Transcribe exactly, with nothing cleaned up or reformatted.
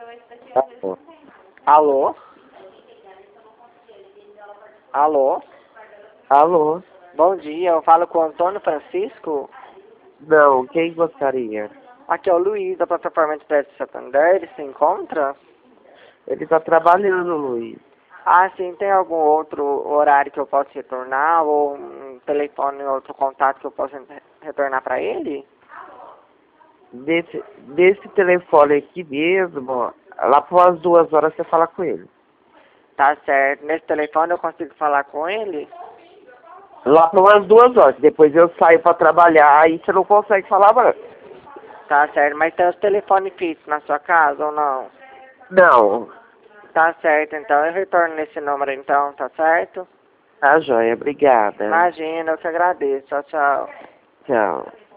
Alô? Alô? Alô? Alô? Bom dia, eu falo com o Antônio Francisco. Não, quem gostaria? Aqui é o Luiz, da plataforma de Prédio Santander, ele se encontra? Ele tá trabalhando, Luiz. Ah, sim, tem algum outro horário que eu possa retornar, ou um telefone, outro contato que eu possa re- retornar para ele? Desse, desse telefone aqui mesmo, ó, lá por umas duas horas você fala com ele. Tá certo, nesse telefone eu consigo falar com ele? Lá por umas duas horas, depois eu saio pra trabalhar, aí você não consegue falar mais. Tá certo, mas tem os telefones fixos na sua casa ou não? Não, Tá certo, então eu retorno nesse número então, tá certo? tá joia, obrigada. Imagina, eu que agradeço. Tchau, tchau. Tchau.